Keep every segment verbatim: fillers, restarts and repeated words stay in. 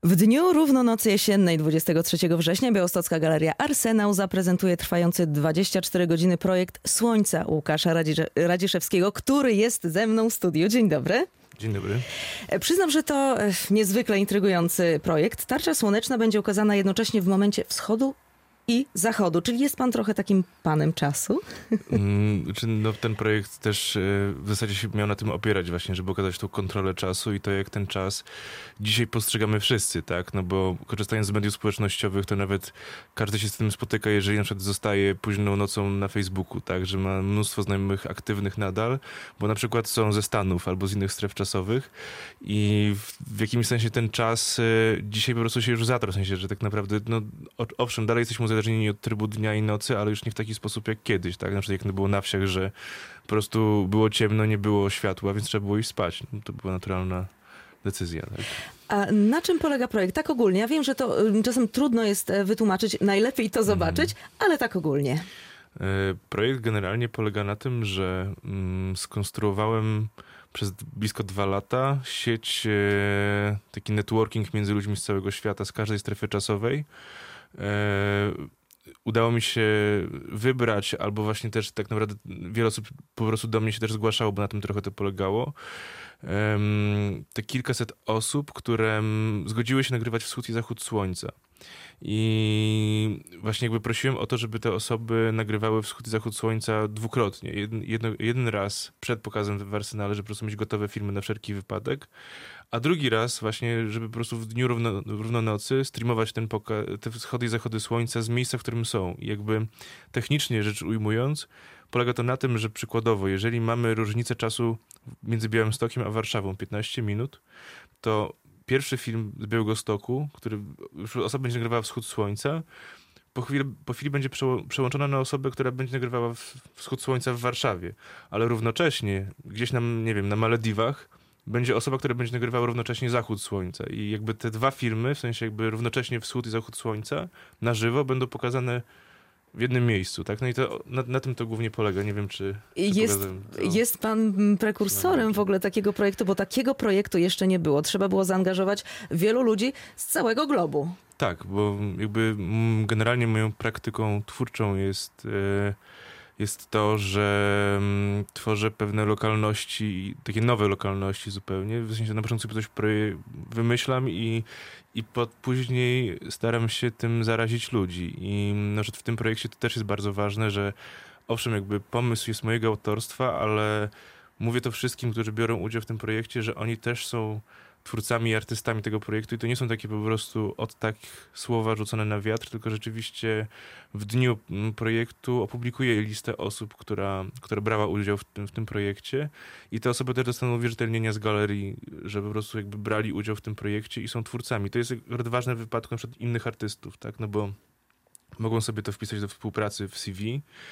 W dniu równonocy jesiennej dwudziestego trzeciego września Białostocka Galeria Arsenał zaprezentuje trwający dwadzieścia cztery godziny projekt Słońca Łukasza Radzisze- Radziszewskiego, który jest ze mną w studiu. Dzień dobry. Dzień dobry. Przyznam, że to niezwykle intrygujący projekt. Tarcza słoneczna będzie ukazana jednocześnie w momencie wschodu i zachodu, czyli jest pan trochę takim panem czasu? Mm, czy no, ten projekt też e, w zasadzie się miał na tym opierać właśnie, żeby okazać tą kontrolę czasu i to, jak ten czas dzisiaj postrzegamy wszyscy, tak? No bo korzystając z mediów społecznościowych, to nawet każdy się z tym spotyka, jeżeli na przykład zostaje późną nocą na Facebooku, tak? Że ma mnóstwo znajomych aktywnych nadal, bo na przykład są ze Stanów albo z innych stref czasowych i w, w jakimś sensie ten czas e, dzisiaj po prostu się już zatarł, w sensie, że tak naprawdę, no o, owszem, dalej jesteśmy uzależnieni od trybu dnia i nocy, ale już nie w taki sposób jak kiedyś, tak? Na przykład jak to było na wsiach, że po prostu było ciemno, nie było światła, więc trzeba było iść spać. No, to była naturalna decyzja. Tak? A na czym polega projekt? Tak ogólnie. Ja wiem, że to y, czasem trudno jest e, wytłumaczyć, najlepiej to zobaczyć, mm. ale tak ogólnie. E, projekt generalnie polega na tym, że mm, skonstruowałem przez blisko dwa lata sieć, e, taki networking między ludźmi z całego świata, z każdej strefy czasowej. E, udało mi się wybrać, albo właśnie też tak naprawdę wiele osób po prostu do mnie się też zgłaszało, bo na tym trochę to polegało. E, te kilkaset osób, które zgodziły się nagrywać wschód i zachód słońca. I właśnie jakby prosiłem o to, żeby te osoby nagrywały wschód i zachód słońca dwukrotnie. Jeden, jedno, jeden raz przed pokazem w Arsenale, żeby po prostu mieć gotowe filmy na wszelki wypadek, a drugi raz właśnie, żeby po prostu w dniu równo, równonocy streamować ten poka- te wschody i zachody słońca z miejsca, w którym są. I jakby technicznie rzecz ujmując, polega to na tym, że przykładowo, jeżeli mamy różnicę czasu między Białymstokiem a Warszawą piętnaście minut, to pierwszy film z Białegostoku, który już osoba będzie nagrywała wschód słońca, po chwili, po chwili będzie przeło- przełączona na osobę, która będzie nagrywała wschód słońca w Warszawie. Ale równocześnie, gdzieś tam, nie wiem, na Malediwach, będzie osoba, która będzie nagrywała równocześnie zachód słońca. I jakby te dwa filmy, w sensie jakby równocześnie wschód i zachód słońca, na żywo będą pokazane w jednym miejscu, tak? No i to, na, na tym to głównie polega. Nie wiem, czy... czy jest, to... jest pan prekursorem w ogóle takiego projektu, bo takiego projektu jeszcze nie było. Trzeba było zaangażować wielu ludzi z całego globu. Tak, bo jakby generalnie moją praktyką twórczą jest... E, jest to, że mm, tworzę pewne lokalności, takie nowe lokalności zupełnie. W sensie na początku sobie coś proje- wymyślam i, i pod, później staram się tym zarazić ludzi. I na przykład w tym projekcie to też jest bardzo ważne, że owszem, jakby pomysł jest mojego autorstwa, ale mówię to wszystkim, którzy biorą udział w tym projekcie, że oni też są twórcami i artystami tego projektu i to nie są takie po prostu od tak słowa rzucone na wiatr, tylko rzeczywiście w dniu projektu opublikuję listę osób, która, która brała udział w tym, w tym projekcie i te osoby też dostaną uwierzytelnienia z galerii, że po prostu jakby brali udział w tym projekcie i są twórcami. To jest ważne w wypadku na przykład innych artystów, tak, no bo mogą sobie to wpisać do współpracy w C V.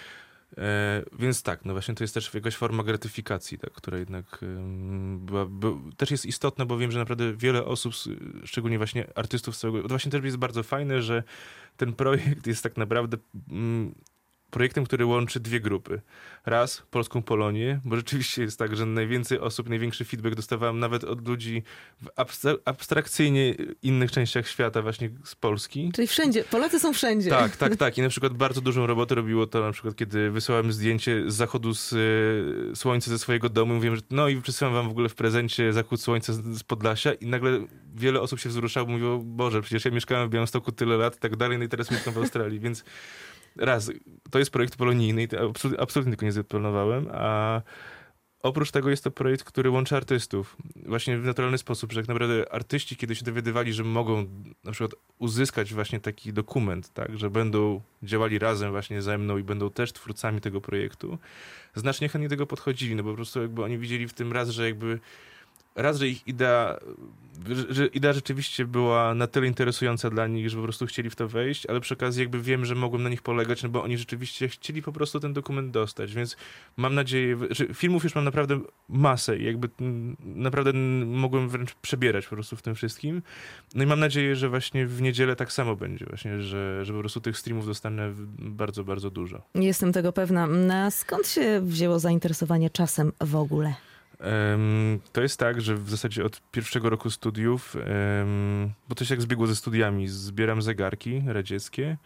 E, więc tak, no właśnie to jest też jakaś forma gratyfikacji, tak, która jednak um, była, by, też jest istotna, bo wiem, że naprawdę wiele osób, szczególnie właśnie artystów z całego... To właśnie też jest bardzo fajne, że ten projekt jest tak naprawdę um, projektem, który łączy dwie grupy. Raz, Polską Polonię, bo rzeczywiście jest tak, że najwięcej osób, największy feedback dostawałem nawet od ludzi w abstra- abstrakcyjnie innych częściach świata, właśnie z Polski. Czyli wszędzie, Polacy są wszędzie. Tak, tak, tak. I na przykład bardzo dużą robotę robiło to na przykład, kiedy wysyłałem zdjęcie z zachodu z y, słońca ze swojego domu. Mówiłem, że no i przesyłam wam w ogóle w prezencie zachód słońca z, z Podlasia i nagle wiele osób się wzruszało, mówiło, Boże, przecież ja mieszkałem w Białymstoku tyle lat i tak dalej, no i teraz mieszkam w Australii, więc raz, to jest projekt polonijny i to absolutnie, absolutnie tego nie zaplanowałem, a oprócz tego jest to projekt, który łączy artystów właśnie w naturalny sposób, że tak naprawdę artyści, kiedy się dowiadywali, że mogą na przykład uzyskać właśnie taki dokument, tak, że będą działali razem właśnie ze mną i będą też twórcami tego projektu, znacznie chętnie do tego podchodzili, no bo po prostu jakby oni widzieli w tym raz, że jakby raz, że ich idea, że idea rzeczywiście była na tyle interesująca dla nich, że po prostu chcieli w to wejść, ale przy okazji jakby wiem, że mogłem na nich polegać, no bo oni rzeczywiście chcieli po prostu ten dokument dostać, więc mam nadzieję, że filmów już mam naprawdę masę i jakby naprawdę mogłem wręcz przebierać po prostu w tym wszystkim. No i mam nadzieję, że właśnie w niedzielę tak samo będzie właśnie, że, że po prostu tych streamów dostanę bardzo, bardzo dużo. Jestem tego pewna. A skąd się wzięło zainteresowanie czasem w ogóle? Um, to jest tak, że w zasadzie od pierwszego roku studiów, um, bo to się jak zbiegło ze studiami, zbieram zegarki radzieckie.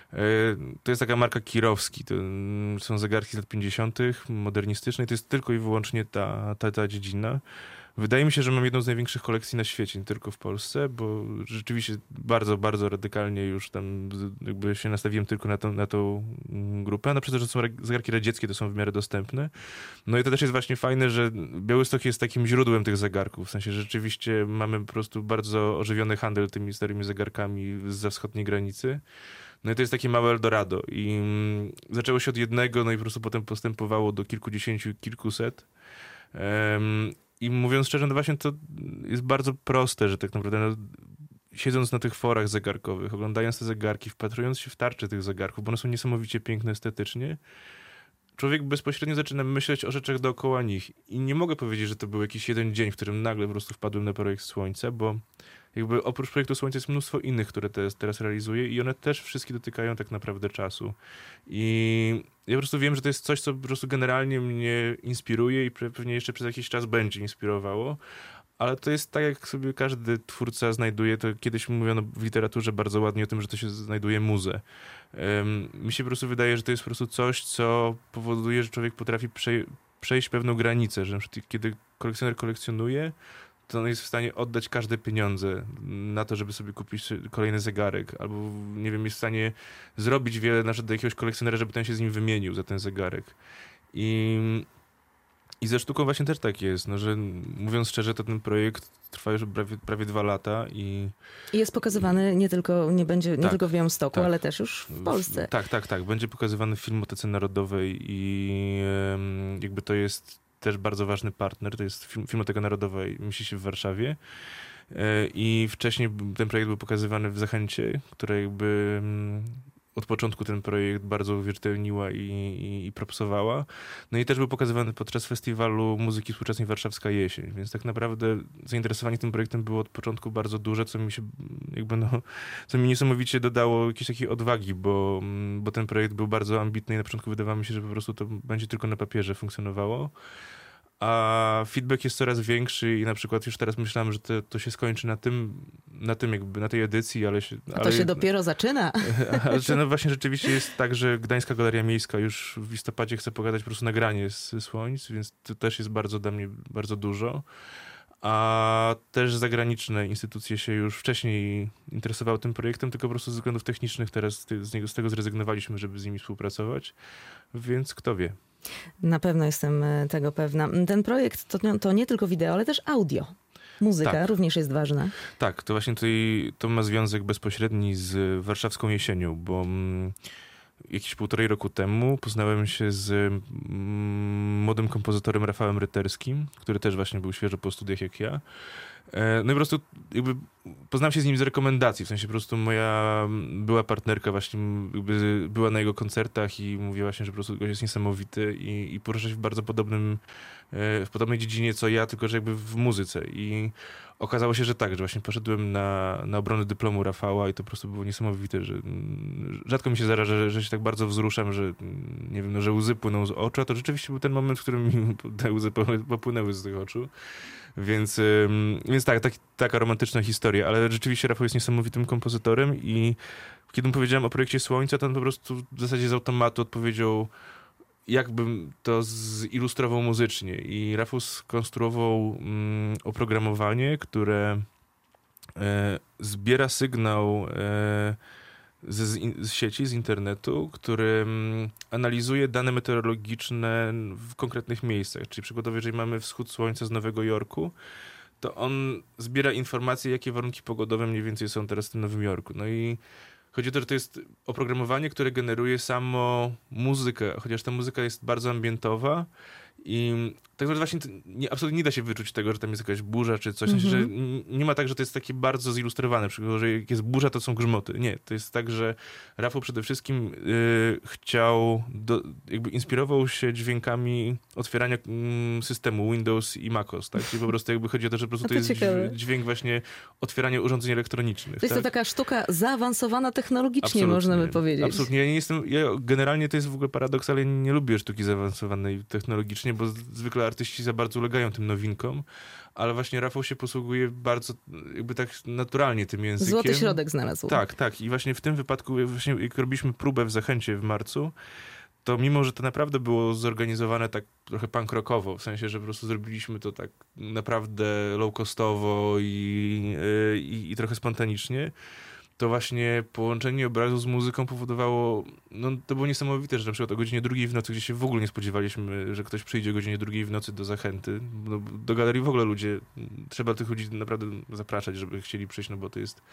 Um, to jest taka marka Kirowski, to um, są zegarki z lat pięćdziesiątych, modernistyczne i to jest tylko i wyłącznie ta, ta, ta dziedzina. Wydaje mi się, że mam jedną z największych kolekcji na świecie, nie tylko w Polsce, bo rzeczywiście bardzo, bardzo radykalnie już tam jakby się nastawiłem tylko na tą, na tą grupę. No przez to, że są zegarki radzieckie, to są w miarę dostępne. No i to też jest właśnie fajne, że Białystok jest takim źródłem tych zegarków. W sensie, że rzeczywiście mamy po prostu bardzo ożywiony handel tymi starymi zegarkami zza wschodniej granicy. No i to jest takie małe Eldorado. I zaczęło się od jednego, no i po prostu potem postępowało do kilkudziesięciu, kilkuset. Um, I mówiąc szczerze, no właśnie to jest bardzo proste, że tak naprawdę no, siedząc na tych forach zegarkowych, oglądając te zegarki, wpatrując się w tarcze tych zegarków, bo one są niesamowicie piękne estetycznie, człowiek bezpośrednio zaczyna myśleć o rzeczach dookoła nich. I nie mogę powiedzieć, że to był jakiś jeden dzień, w którym nagle po prostu wpadłem na projekt Słońca, bo jakby oprócz projektu Słońca jest mnóstwo innych, które te, teraz realizuję i one też wszystkie dotykają tak naprawdę czasu. I ja po prostu wiem, że to jest coś, co po prostu generalnie mnie inspiruje i pewnie jeszcze przez jakiś czas będzie inspirowało. Ale to jest tak, jak sobie każdy twórca znajduje, to kiedyś mówiono w literaturze bardzo ładnie o tym, że to się znajduje muzę. Um, mi się po prostu wydaje, że to jest po prostu coś, co powoduje, że człowiek potrafi przej- przejść pewną granicę, że na przykład kiedy kolekcjoner kolekcjonuje, to on jest w stanie oddać każde pieniądze na to, żeby sobie kupić kolejny zegarek, albo nie wiem, jest w stanie zrobić wiele na przykład do jakiegoś kolekcjonera, żeby ten się z nim wymienił za ten zegarek. I I ze sztuką właśnie też tak jest, no, że mówiąc szczerze, to ten projekt trwa już prawie, prawie dwa lata i... I jest pokazywany nie tylko, nie będzie, nie tak, tylko w Białymstoku, tak. ale też już w Polsce. Tak, tak, tak. Będzie pokazywany w Filmotece Narodowej i um, jakby to jest też bardzo ważny partner, to jest Film, Filmoteka Narodowa mieści się w Warszawie i wcześniej ten projekt był pokazywany w Zachęcie, która jakby... Um, od początku ten projekt bardzo uwierzytelniła i, i, i propsowała. No i też był pokazywany podczas festiwalu muzyki współczesnej Warszawska Jesień, więc tak naprawdę zainteresowanie tym projektem było od początku bardzo duże, co mi się jakby no, co mi niesamowicie dodało jakiejś takiej odwagi, bo, bo ten projekt był bardzo ambitny i na początku wydawało mi się, że po prostu to będzie tylko na papierze funkcjonowało. A feedback jest coraz większy i na przykład już teraz myślałem, że to, to się skończy na tym, na tym jakby, na tej edycji, ale się... A to ale, się dopiero zaczyna. Ale no właśnie rzeczywiście jest tak, że Gdańska Galeria Miejska już w listopadzie chce pokazać po prostu nagranie z Słońc, więc to też jest bardzo dla mnie bardzo dużo. A też zagraniczne instytucje się już wcześniej interesowały tym projektem, tylko po prostu ze względów technicznych teraz z, niego, z tego zrezygnowaliśmy, żeby z nimi współpracować, więc kto wie. Na pewno jestem tego pewna. Ten projekt to, to nie tylko wideo, ale też audio. Muzyka tak. również jest ważna. Tak, to właśnie tutaj to ma związek bezpośredni z warszawską jesienią, bo mm, jakieś półtorej roku temu poznałem się z mm, młodym kompozytorem Rafałem Ryterskim, który też właśnie był świeżo po studiach jak ja. No i po prostu jakby poznałem się z nim z rekomendacji, w sensie po prostu moja była partnerka właśnie jakby była na jego koncertach i mówiła właśnie, że po prostu gość jest niesamowity i, i porusza się w bardzo podobnym, w podobnej dziedzinie co ja, tylko że jakby w muzyce i okazało się, że tak, że właśnie poszedłem na, na obronę dyplomu Rafała i to po prostu było niesamowite, że rzadko mi się zdarza, że, że się tak bardzo wzruszam, że nie wiem, no, że łzy płyną z oczu, a to rzeczywiście był ten moment, w którym mi te łzy popłynęły z tych oczu. Więc, więc tak, tak, taka romantyczna historia, ale rzeczywiście Rafał jest niesamowitym kompozytorem i kiedy mu powiedziałem o projekcie Słońca, to on po prostu w zasadzie z automatu odpowiedział, jakbym to zilustrował muzycznie. I Rafał skonstruował mm, oprogramowanie, które e, zbiera sygnał e, z, z sieci, z internetu, który mm, analizuje dane meteorologiczne w konkretnych miejscach. Czyli przykładowo, jeżeli mamy wschód słońca z Nowego Jorku, to on zbiera informacje, jakie warunki pogodowe mniej więcej są teraz w tym Nowym Jorku. No i chodzi o to, że to jest oprogramowanie, które generuje samo muzykę, chociaż ta muzyka jest bardzo ambientowa i tak naprawdę właśnie nie, absolutnie nie da się wyczuć tego, że tam jest jakaś burza czy coś. Mm-hmm. Że nie ma tak, że to jest takie bardzo zilustrowane. Przykładowo, że jak jest burza, to są grzmoty. Nie, to jest tak, że Rafał przede wszystkim yy, chciał, do, jakby inspirował się dźwiękami otwierania mm, systemu Windows i macOS, tak? Czyli po prostu jakby chodzi o to, że po prostu to, to jest ciekawe. Dźwięk właśnie otwierania urządzeń elektronicznych. To jest tak? to taka sztuka zaawansowana technologicznie, absolutnie, można by powiedzieć. Absolutnie. Ja nie jestem, ja generalnie to jest w ogóle paradoks, ale nie lubię sztuki zaawansowanej technologicznie, faktycznie, bo zwykle artyści za bardzo ulegają tym nowinkom, ale właśnie Rafał się posługuje bardzo jakby tak naturalnie tym językiem. Złoty środek znalazł. Tak, tak. I właśnie w tym wypadku, właśnie jak robiliśmy próbę w Zachęcie w marcu, to mimo, że to naprawdę było zorganizowane tak trochę punk rockowo, w sensie, że po prostu zrobiliśmy to tak naprawdę low-costowo i, i, i trochę spontanicznie, to właśnie połączenie obrazu z muzyką powodowało, no to było niesamowite, że na przykład o godzinie drugiej w nocy, gdzie się w ogóle nie spodziewaliśmy, że ktoś przyjdzie o godzinie drugiej w nocy do Zachęty, no, do galerii w ogóle ludzie, trzeba tych ludzi naprawdę zapraszać, żeby chcieli przyjść, no bo to jest...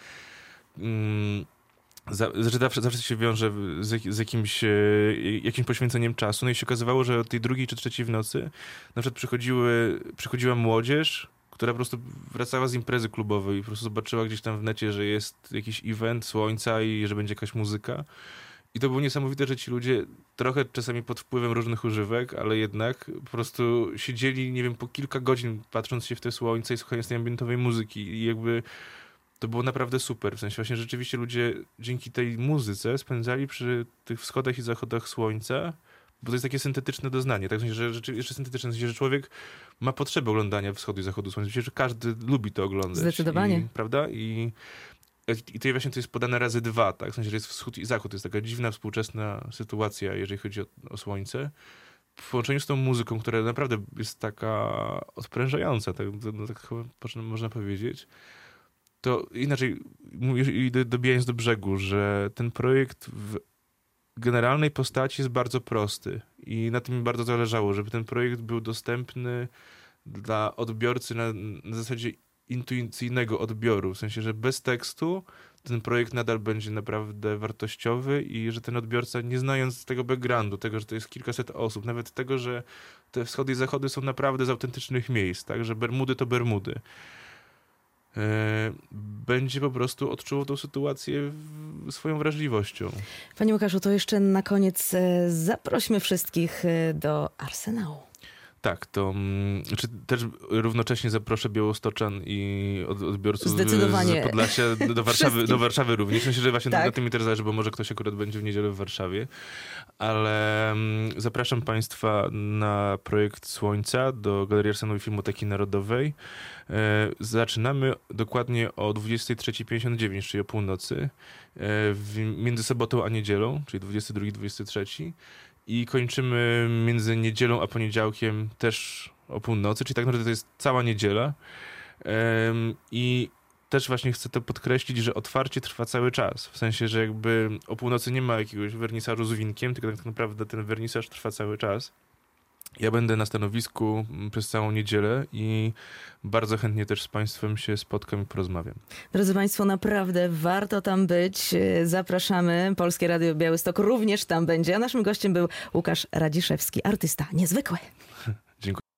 Mm, Znaczy zawsze, zawsze się wiąże z, z jakimś, jakimś poświęceniem czasu. No i się okazywało, że o tej drugiej czy trzeciej w nocy na przykład przychodziły, przychodziła młodzież, która po prostu wracała z imprezy klubowej i po prostu zobaczyła gdzieś tam w necie, że jest jakiś event Słońca i że będzie jakaś muzyka. I to było niesamowite, że ci ludzie trochę czasami pod wpływem różnych używek, ale jednak po prostu siedzieli, nie wiem, po kilka godzin patrząc się w te słońce i słuchając tej ambientowej muzyki i jakby to było naprawdę super. W sensie właśnie rzeczywiście ludzie dzięki tej muzyce spędzali przy tych wschodach i zachodach słońca, bo to jest takie syntetyczne doznanie. Tak, w sensie, że rzeczywiście jeszcze syntetyczne, w sensie, że człowiek ma potrzebę oglądania wschodu i zachodu słońca. Myślę, że każdy lubi to oglądać. Zdecydowanie. I, prawda? I, i to właśnie to jest podane razy dwa, tak? W sensie, że jest wschód i zachód. To jest taka dziwna, współczesna sytuacja, jeżeli chodzi o, o słońce. W połączeniu z tą muzyką, która naprawdę jest taka odprężająca, tak, no, tak chyba można powiedzieć. To inaczej, dobijając do brzegu, że ten projekt w generalnej postaci jest bardzo prosty i na tym mi bardzo zależało, żeby ten projekt był dostępny dla odbiorcy na, na zasadzie intuicyjnego odbioru, w sensie, że bez tekstu ten projekt nadal będzie naprawdę wartościowy i że ten odbiorca, nie znając tego backgroundu, tego, że to jest kilkaset osób, nawet tego, że te wschody i zachody są naprawdę z autentycznych miejsc, tak, że Bermudy to Bermudy, będzie po prostu odczuwał tą sytuację swoją wrażliwością. Panie Łukaszu, to jeszcze na koniec zaprośmy wszystkich do Arsenału. Tak, to znaczy też równocześnie zaproszę Białostoczan i od, odbiorców Zdecydowanie. z Podlasia do Warszawy, do Warszawy również. Myślę, że właśnie tak. na tym mi też zależy, bo może ktoś akurat będzie w niedzielę w Warszawie. Ale zapraszam Państwa na projekt Słońca do Galerii Arsenału i Filmoteki Narodowej. Zaczynamy dokładnie o dwudziestej trzeciej pięćdziesiąt dziewięć, czyli o północy, w, między sobotą a niedzielą, czyli dwudziestego drugiego dwudziestego trzeciego. I kończymy między niedzielą a poniedziałkiem też o północy, czyli tak naprawdę to jest cała niedziela. Um, I też właśnie chcę to podkreślić, że otwarcie trwa cały czas. W sensie, że jakby o północy nie ma jakiegoś wernisażu z winkiem, tylko tak naprawdę ten wernisaż trwa cały czas. Ja będę na stanowisku przez całą niedzielę i bardzo chętnie też z Państwem się spotkam i porozmawiam. Drodzy Państwo, naprawdę warto tam być. Zapraszamy. Polskie Radio Białystok również tam będzie. A naszym gościem był Łukasz Radziszewski, artysta niezwykły.